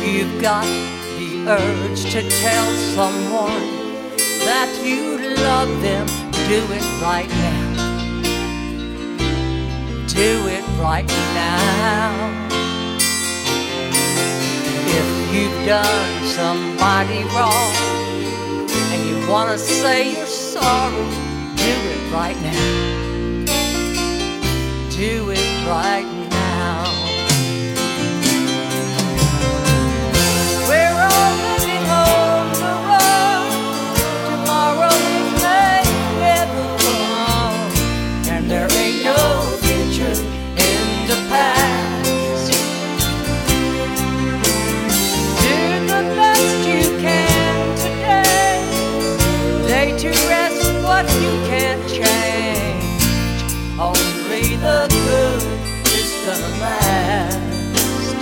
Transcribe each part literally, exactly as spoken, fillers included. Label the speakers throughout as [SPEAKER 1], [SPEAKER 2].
[SPEAKER 1] you've got the urge to tell someone that you love them, do it right now. Do it right now. If you've done somebody wrong and you want to say you're sorry, do it right now. Do it right now. We're all living on the road. Tomorrow may never come, and there ain't no future in the past. Do the best you can today. Lay to rest what you can't change. Only the good is gonna last.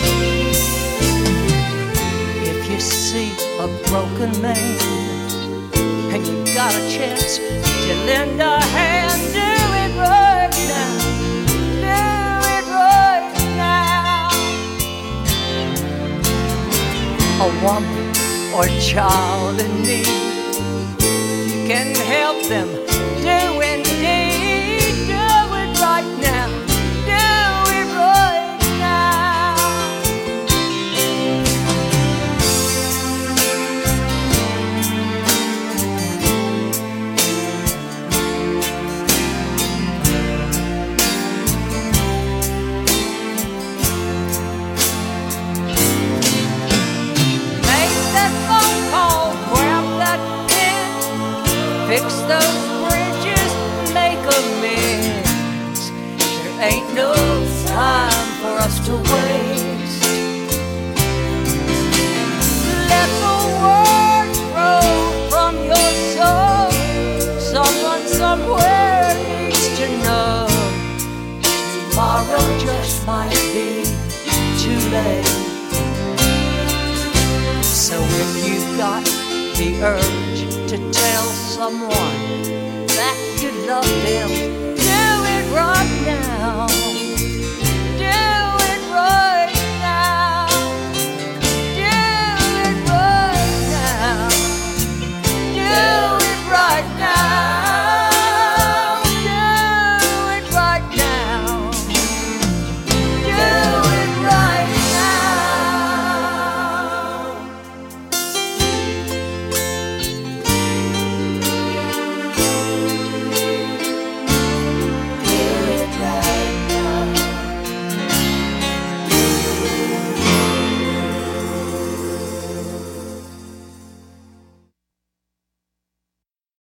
[SPEAKER 1] If you see a broken man and you've got a chance to lend a hand, do it right now. Do it right now. A woman or child in need, you can help them. Do indeed. Do it right now. Do it right now. Make that phone call, grab that pen, fix those bridges, make amends. There ain't no time for us to waste. Let the words roll from your soul. Someone somewhere needs to know. Tomorrow just might be too late. So if you've got the urge to tell someone that you love them,